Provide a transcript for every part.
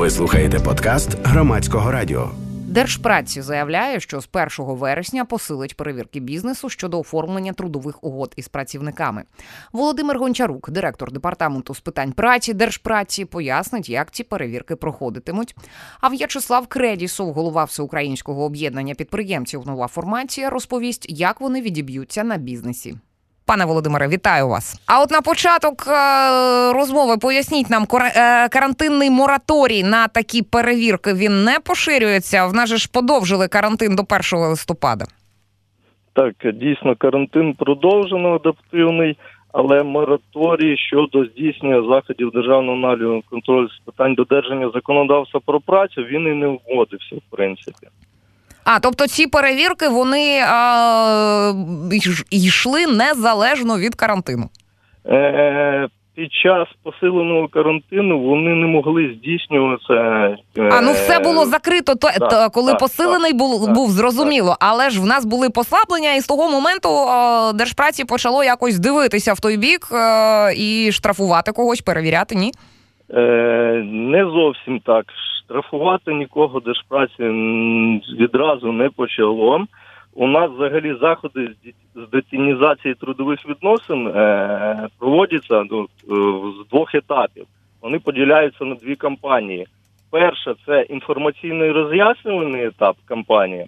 Ви слухаєте подкаст Громадського радіо. Держпраці заявляє, що з 1 вересня посилить перевірки бізнесу щодо оформлення трудових угод із працівниками. Володимир Гончарук, директор департаменту з питань праці Держпраці, пояснить, як ці перевірки проходитимуть. А В'ячеслав Кредісов, голова Всеукраїнського об'єднання підприємців «Нова формація», розповість, як вони відіб'ються на бізнесі. Пане Володимире, вітаю вас. А от на початок розмови поясніть нам, карантинний мораторій на такі перевірки, він не поширюється? В нас же ж подовжили карантин до 1 листопада. Так, дійсно, карантин продовжено, адаптивний, але мораторій щодо здійснення заходів державного нагляду контролю з питань додержання законодавства про працю, він і не вводився, в принципі. Тобто ці перевірки, вони йшли незалежно від карантину? Під час посиленого карантину вони не могли здійснюватися. Все було закрито, коли посилений був, зрозуміло. Але ж в нас були послаблення, і з того моменту Держпраці почало якось дивитися в той бік і штрафувати когось, перевіряти, ні? Не зовсім так. Штрафувати нікого Держпраці відразу не почало. У нас взагалі заходи з детінізації трудових відносин проводяться з 2 етапів. Вони поділяються на 2 кампанії. Перша – це інформаційний роз'яснювальний етап кампанії,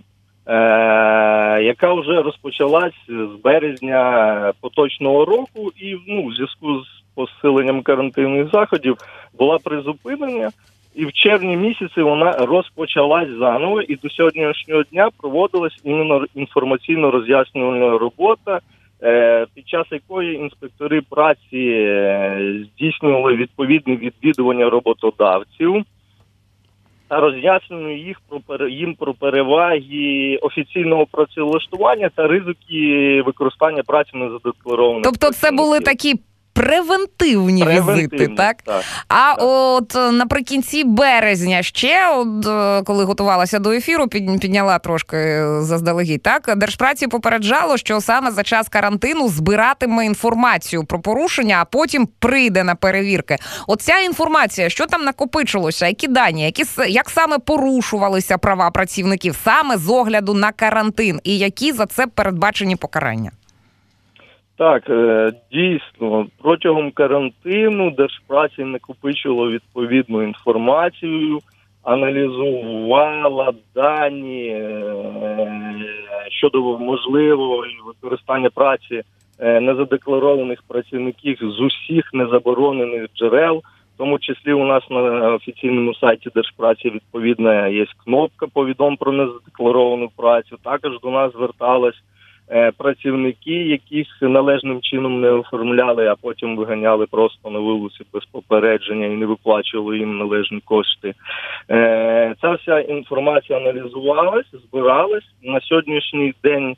яка вже розпочалась з березня поточного року і в зв'язку з посиленням карантинних заходів була призупинена. І в червні місяці вона розпочалась заново, і до сьогоднішнього дня проводилась іменно інформаційно-роз'яснювальна робота, під час якої інспектори праці здійснювали відповідне відвідування роботодавців та роз'яснювали їм про переваги офіційного працевлаштування та ризики використання праці незадекларованих. Тобто це були такі превентивні візити, так? От наприкінці березня ще, коли готувалася до ефіру, підняла трошки заздалегідь, так? Держпраці попереджало, що саме за час карантину збиратиме інформацію про порушення, а потім прийде на перевірки. Оця інформація, що там накопичилося, які дані, як саме порушувалися права працівників саме з огляду на карантин і які за це передбачені покарання? Так, дійсно, протягом карантину Держпраці накопичило відповідну інформацію, аналізувала дані щодо можливого використання праці незадекларованих працівників з усіх незаборонених джерел. В тому числі у нас на офіційному сайті Держпраці відповідна є кнопка «Повідом про незадекларовану працю». Також до нас зверталась працівники, яких належним чином не оформляли, а потім виганяли просто на вулиці без попередження і не виплачували їм належні кошти. Ця вся інформація аналізувалась, збиралась. На сьогоднішній день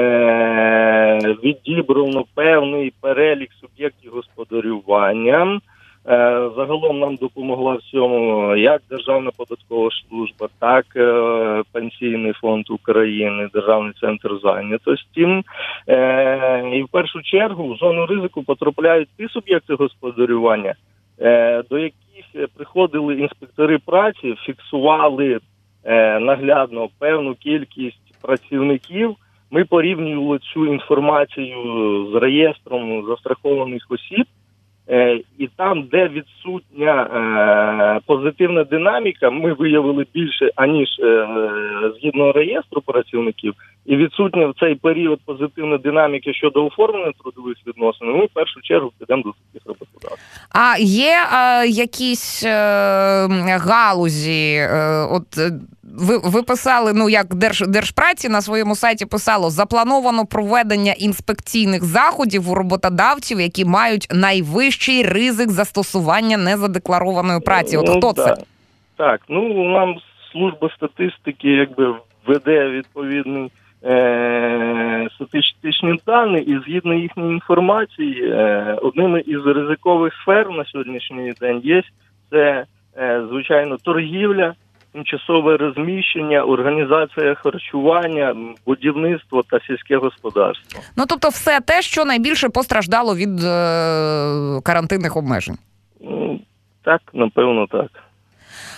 відібрано певний перелік суб'єктів господарювання. Загалом нам допомогла в цьому як Державна податкова служба, так Пенсійний фонд України, Державний центр зайнятості. І в першу чергу в зону ризику потрапляють ті суб'єкти господарювання, до яких приходили інспектори праці, фіксували наглядно певну кількість працівників. Ми порівнювали цю інформацію з реєстром застрахованих осіб. І там, де відсутня позитивна динаміка, ми виявили більше, аніж згідно реєстру працівників, і відсутня в цей період позитивна динаміка щодо оформлення трудових відносин, ми в першу чергу підемо до таких роботодавців. А є якісь галузі, ви писали, як Держпраці на своєму сайті писало, заплановано проведення інспекційних заходів у роботодавців, які мають найвищий ризик застосування незадекларованої праці. Хто це? Так, нам служба статистики веде відповідний статистичні дані, і згідно їхньої інформації, одними із ризикових сфер на сьогоднішній день є це, звичайно, торгівля, тимчасове розміщення, організація харчування, будівництво та сільське господарство. Тобто все те, що найбільше постраждало від карантинних обмежень? Так, напевно, так.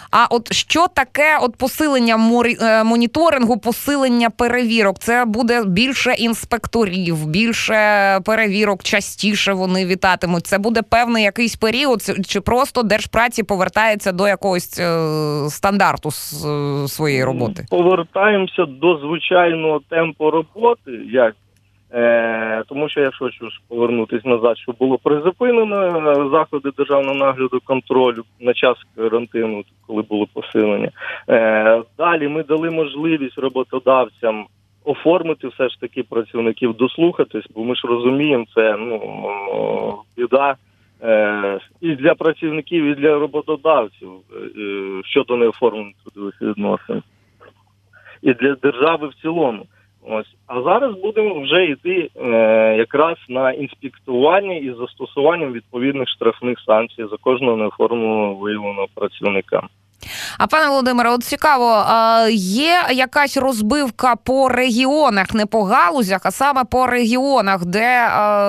А от що таке от посилення моніторингу, посилення перевірок? Це буде більше інспекторів, більше перевірок, частіше вони вітатимуть? Це буде певний якийсь період, чи просто Держпраці повертається до якогось стандарту своєї роботи? Повертаємося до звичайного темпу роботи, тому що я хочу повернутися назад, що було призупинено заходи державного нагляду контролю на час карантину, коли було посилення. Далі ми дали можливість роботодавцям оформити все ж таки працівників, дослухатись, бо ми ж розуміємо, це біда і для працівників, і для роботодавців щодо неоформлених трудових відносин. І для держави в цілому. Ось. А зараз будемо вже йти якраз на інспектування і застосуванням відповідних штрафних санкцій за кожного неоформленого виявленого працівника. А пане Володимире, от цікаво, є якась розбивка по регіонах, не по галузях, а саме по регіонах, де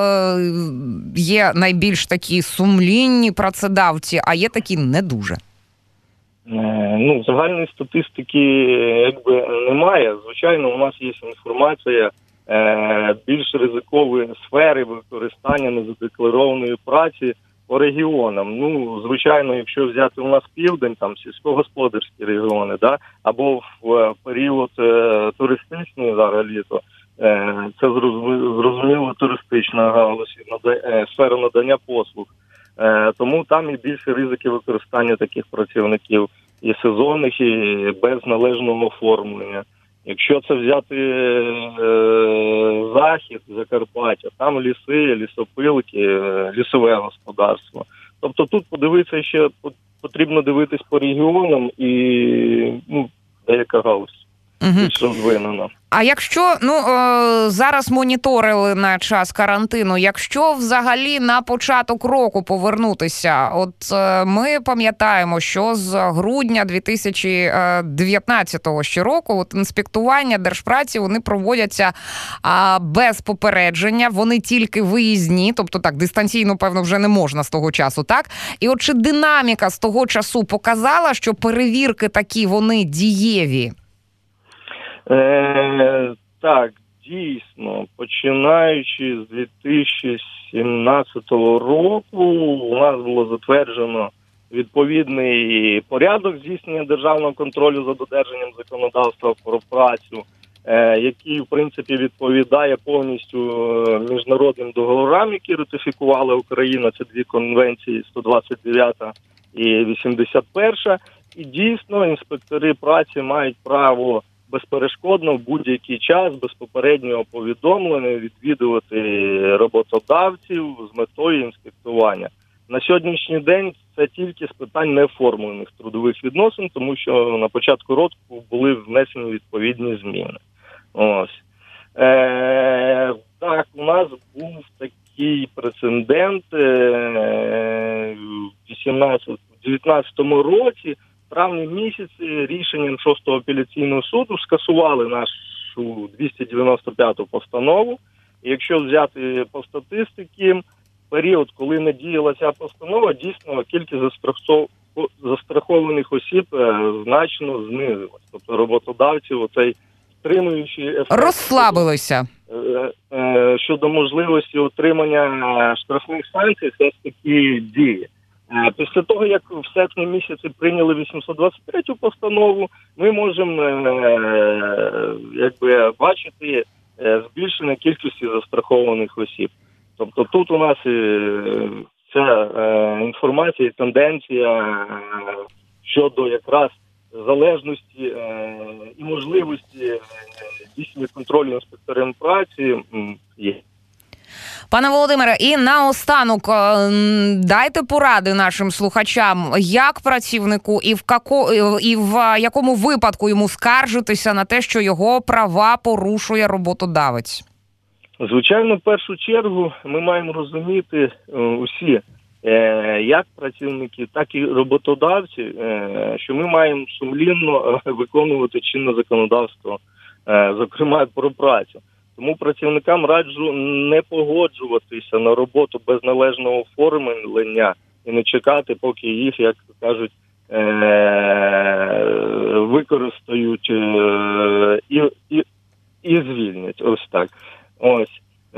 є найбільш такі сумлінні працедавці, а є такі не дуже? Загальної статистики немає. Звичайно, у нас є інформація більш ризикової сфери використання незадекларованої праці по регіонам. Звичайно, якщо взяти у нас південь, там сільськогосподарські регіони, або в період туристичної зараз літо, це зрозуміло туристична галузь, сфера надання послуг. Тому там і більше ризики використання таких працівників і сезонних, і без належного оформлення. Якщо це взяти Захід, Закарпаття, там ліси, лісопилки, лісове господарство. Тобто тут подивитися ще потрібно дивитись по регіонам і деяка галузь більш розвинена. А якщо, зараз моніторили на час карантину, якщо взагалі на початок року повернутися, от ми пам'ятаємо, що з грудня 2019 року от інспектування Держпраці, вони проводяться без попередження, вони тільки виїзні, тобто так, дистанційно, певно, вже не можна з того часу, так? І от чи динаміка з того часу показала, що перевірки такі, вони дієві? Так, дійсно, починаючи з 2017 року у нас було затверджено відповідний порядок здійснення державного контролю за додержанням законодавства про працю, який, в принципі, відповідає повністю міжнародним договорам, які ратифікувала Україна. Це дві конвенції, 129 і 81. І дійсно інспектори праці мають право безперешкодно в будь-який час, без попереднього повідомлення відвідувати роботодавців з метою інспектування. На сьогоднішній день це тільки з питань неоформлених трудових відносин, тому що на початку року були внесені відповідні зміни. Ось. Так, у нас був такий прецедент у 2019 році. В травні місяці рішенням 6-го апеляційного суду скасували нашу 295-ту постанову. І якщо взяти по статистиці, період, коли не діяла ця постанова, дійсно кількість застрахованих осіб значно знизилась. Тобто роботодавців оцей стримуючий ефект розслабилися щодо можливості отримання штрафних санкцій все ж таки діє. Після того, як в серпні місяці прийняли 823-ю постанову, ми можемо бачити збільшення кількості застрахованих осіб. Тобто тут у нас ця інформація і тенденція щодо якраз залежності і можливості здійснення контролю інспекторів праці є. Пане Володимире, і наостанок дайте поради нашим слухачам, як працівнику і в якому випадку йому скаржитися на те, що його права порушує роботодавець? Звичайно, в першу чергу ми маємо розуміти усі, як працівники, так і роботодавці, що ми маємо сумлінно виконувати чинне законодавство, зокрема про працю. Тому працівникам раджу не погоджуватися на роботу без належного оформлення і не чекати, поки їх, як кажуть, використають і звільнять. Ось так. Ось.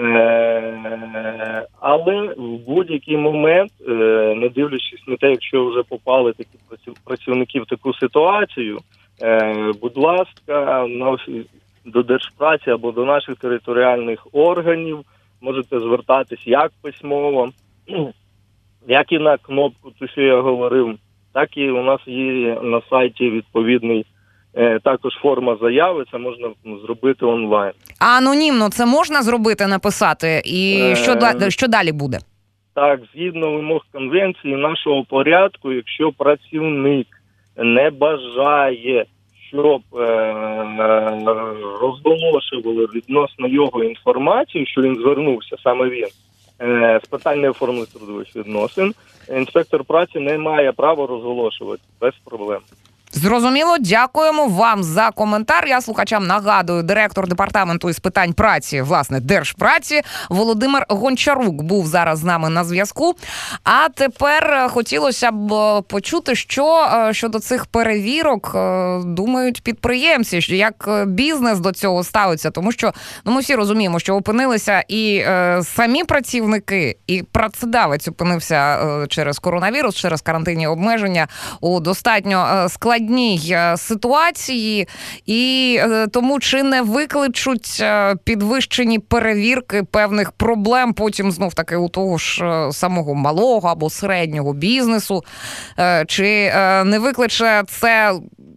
Але в будь-який момент, не дивлячись на те, якщо вже попали такі працівники в таку ситуацію, будь ласка, до Держпраці або до наших територіальних органів можете звертатись як письмово, як і на кнопку, те, що я говорив, так і у нас є на сайті відповідний також форма заяви, це можна зробити онлайн. А анонімно це можна зробити, написати? І що далі буде? Так, згідно вимог конвенції нашого порядку, якщо працівник не бажає, щоб розголошували відносно його інформацію, що він звернувся, саме він, з питань неоформлених трудових відносин, інспектор праці не має права розголошувати без проблем. Зрозуміло, дякуємо вам за коментар. Я слухачам нагадую, директор департаменту із питань праці, власне, Держпраці, Володимир Гончарук був зараз з нами на зв'язку. А тепер хотілося б почути, що щодо цих перевірок думають підприємці, як бізнес до цього ставиться. Тому що ми всі розуміємо, що опинилися і самі працівники, і працедавець опинився через коронавірус, через карантинні обмеження у достатньо складній ситуації, і тому чи не викличуть підвищені перевірки певних проблем потім знов-таки у того ж самого малого або середнього бізнесу, чи не викличе це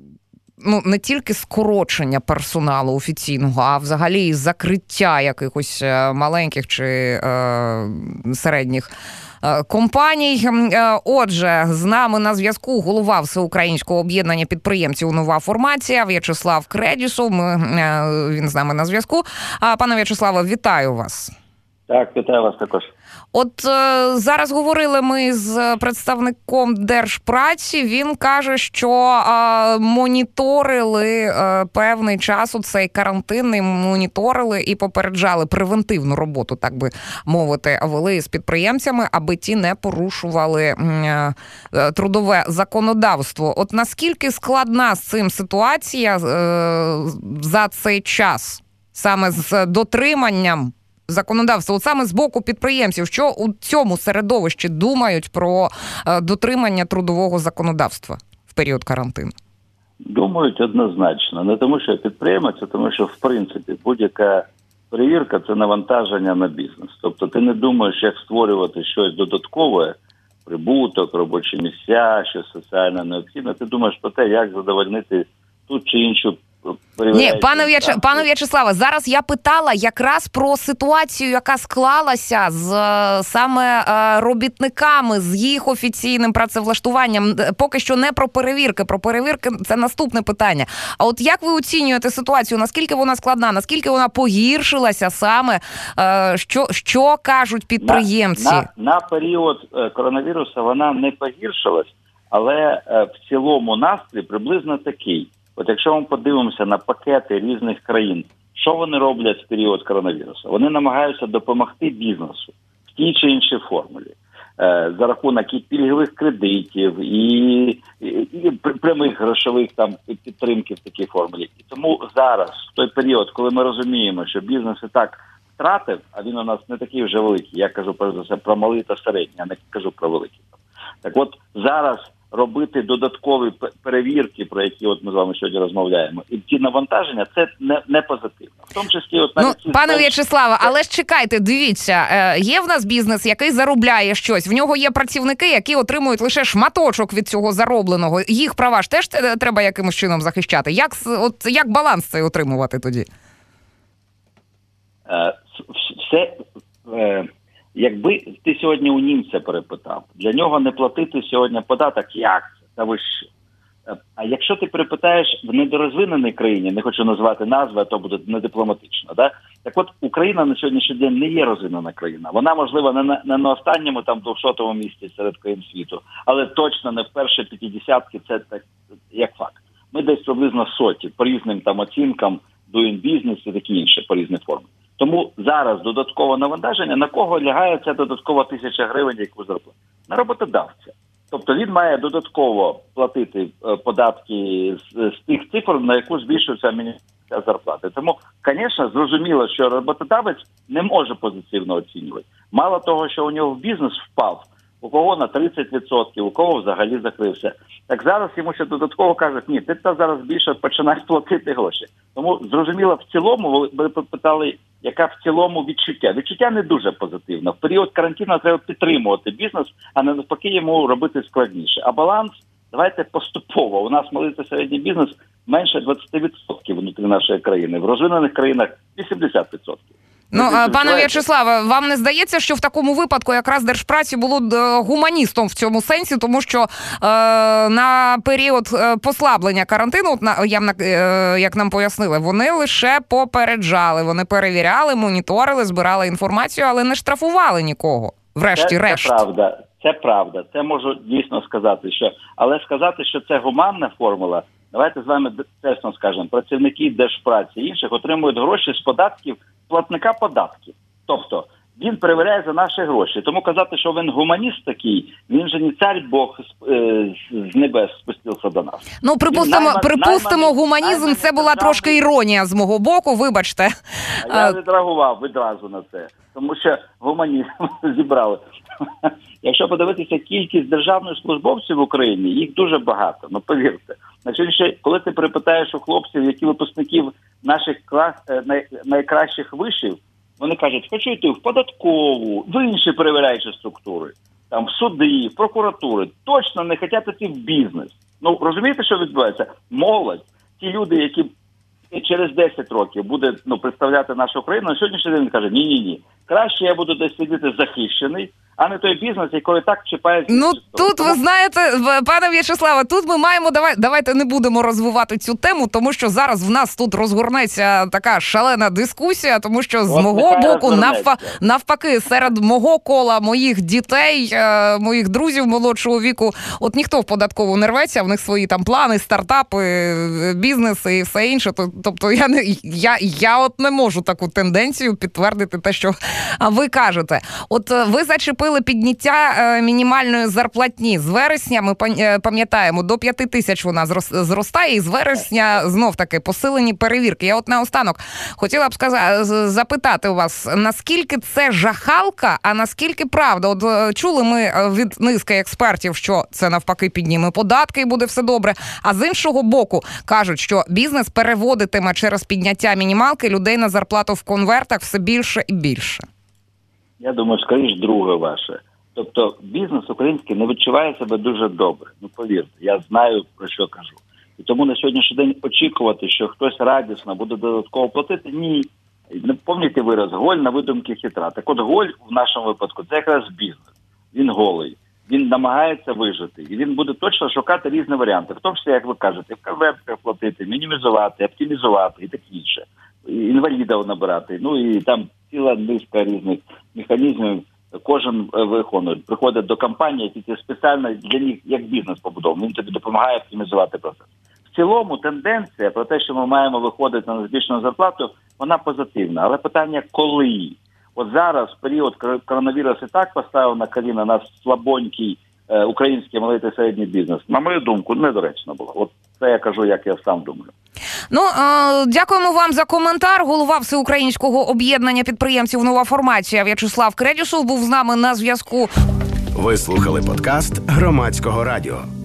не тільки скорочення персоналу офіційного, а взагалі закриття якихось маленьких чи середніх компаній. Отже, з нами на зв'язку голова Всеукраїнського об'єднання підприємців «Нова формація» В'ячеслав Кредісов. Він з нами на зв'язку. Пане В'ячеславе, вітаю вас. Так, вітаю вас також. От зараз говорили ми з представником Держпраці. Він каже, що моніторили певний час у цей карантин, моніторили і попереджали, превентивну роботу, так би мовити, вели з підприємцями, аби ті не порушували трудове законодавство. От наскільки складна з цим ситуація за цей час, саме з дотриманням законодавства, от саме з боку підприємців, що у цьому середовищі думають про дотримання трудового законодавства в період карантину? Думають однозначно. Не тому, що підприємець, а тому, що, в принципі, будь-яка перевірка – це навантаження на бізнес. Тобто ти не думаєш, як створювати щось додаткове, прибуток, робочі місця, що соціально необхідне. Ти думаєш про те, як задовольнити ту чи іншу. Ні, пане В'ячеславе, зараз я питала якраз про ситуацію, яка склалася з саме робітниками, з їх офіційним працевлаштуванням. Поки що не про перевірки. Про перевірки – це наступне питання. А от як ви оцінюєте ситуацію? Наскільки вона складна? Наскільки вона погіршилася саме? Що кажуть підприємці? На період коронавірусу вона не погіршилась, але в цілому настрій приблизно такий. От якщо ми подивимося на пакети різних країн, що вони роблять в період коронавірусу? Вони намагаються допомогти бізнесу в тій чи іншій формулі. За рахунок і пільгових кредитів, і прямих грошових підтримки в такій формулі. І тому зараз, в той період, коли ми розуміємо, що бізнес і так втратив, а він у нас не такий вже великий, я кажу про малий та середній, а не кажу про великий. Так от зараз робити додаткові перевірки, про які от ми з вами сьогодні розмовляємо, і ті навантаження, це не позитивно. В тому числі, от навіть пане В'ячеславе, але ж чекайте, дивіться, є в нас бізнес, який заробляє щось, в нього є працівники, які отримують лише шматочок від цього заробленого. Їх права ж теж треба якимось чином захищати. Як баланс цей отримувати тоді? Якби ти сьогодні у німця перепитав, для нього не платити сьогодні податок, як це? Та ви що? А якщо ти перепитаєш в недорозвиненій країні, не хочу назвати назви, а то буде недипломатично, да? Так от Україна на сьогоднішній день не є розвинена країна. Вона, можливо, не на останньому 200-му місці серед країн світу, але точно не в першій 50-ці, це так, як факт. Ми десь приблизно соті, по різним оцінкам, doing business і такі інші, по різних формам. Тому зараз додаткове навантаження, на кого лягає ця додаткова 1000 гривень, яку зарплату? На роботодавця. Тобто він має додатково платити податки з тих цифр, на яку збільшується мінімальна зарплата. Тому, звісно, зрозуміло, що роботодавець не може позитивно оцінювати. Мало того, що у нього бізнес впав, у кого на 30%, у кого взагалі закрився. Так зараз йому ще додатково кажуть, ні, ти зараз більше починаєш платити гроші. Тому, зрозуміло, в цілому, ви питали, яка в цілому відчуття. Відчуття не дуже позитивне. В період карантину треба підтримувати бізнес, а не навпаки йому робити складніше. А баланс, давайте поступово. У нас малий та середній бізнес менше 20% внутрі нашої країни. В розвинених країнах 80%. Пане В'ячеславе, вам не здається, що в такому випадку якраз Держпраці було гуманістом в цьому сенсі, тому що на період послаблення карантину, як нам пояснили, вони лише попереджали, вони перевіряли, моніторили, збирали інформацію, але не штрафували нікого, врешті-решт. Це правда. Це можу дійсно сказати, але сказати, що це гуманна формула, давайте з вами чесно скажемо, працівники Держпраці і інших отримують гроші з податків платника податків. Тобто, він перевіряє за наші гроші. Тому казати, що він гуманіст такий, він же не цар Бог з небес спустився до нас. Припустимо, гуманізм, це була трошки іронія з мого боку, вибачте. Я відреагував відразу на це, тому що гуманізм зібрали. Якщо подивитися кількість державних службовців в Україні, їх дуже багато, повірте. Коли ти припитаєш у хлопців, які випускників наших найкращих вишів, вони кажуть, хочу йти в податкову, в інші перевіряючі структури, там, в суди, в прокуратури, точно не хочуть йти в бізнес. Розумієте, що відбувається? Молодь, ті люди, які через 10 років буде представляти нашу країну, на сьогоднішній день каже, ні, краще я буду десь сидіти захищений, а не той бізнес, який так чіпає... Тут, ви знаєте, пане В'ячеславе, тут ми маємо, давайте не будемо розвивати цю тему, тому що зараз в нас тут розгорнеться така шалена дискусія, тому що з мого боку, навпаки, серед мого кола, моїх дітей, моїх друзів молодшого віку, от ніхто в податкову не рветься, в них свої там плани, стартапи, бізнеси і все інше. Тобто я от не можу таку тенденцію підтвердити те, що ви кажете. От ви зачепили підняття мінімальної зарплатні. З вересня, ми пам'ятаємо, до 5 тисяч вона зростає, і з вересня знов-таки посилені перевірки. Я от наостанок хотіла б запитати у вас, наскільки це жахалка, а наскільки правда? От чули ми від низки експертів, що це навпаки підніме податки і буде все добре, а з іншого боку кажуть, що бізнес переводитиме через підняття мінімалки людей на зарплату в конвертах все більше і більше. Я думаю, скоріш друге ваше. Тобто бізнес український не відчуває себе дуже добре. Повірте, я знаю, про що кажу. І тому на сьогоднішній день очікувати, що хтось радісно буде додатково платити, ні. Не пам'ятаєте вираз, голь на видумки хитра. Так от голь в нашому випадку це якраз бізнес. Він голий. Він намагається вижити. І він буде точно шукати різні варіанти. В тому числі, як ви кажете, в конвертках платити, мінімізувати, оптимізувати і таке інше. Інвалідів набирати. І там ціла низка різних механізмів кожен виконує. Приходить до компанії, які спеціально для них як бізнес побудований. Він тобі допомагає оптимізувати процес. В цілому тенденція про те, що ми маємо виходити на збільшену зарплату, вона позитивна. Але питання коли? От зараз, в період коронавірусу, так поставив на коліна наш слабонький український малий та середній бізнес. На мою думку, недоречно було. От це я кажу, як я сам думаю. Дякуємо вам за коментар. Голова Всеукраїнського об'єднання підприємців «Нова формація» В'ячеслав Кредісов був з нами на зв'язку. Ви слухали подкаст Громадського радіо.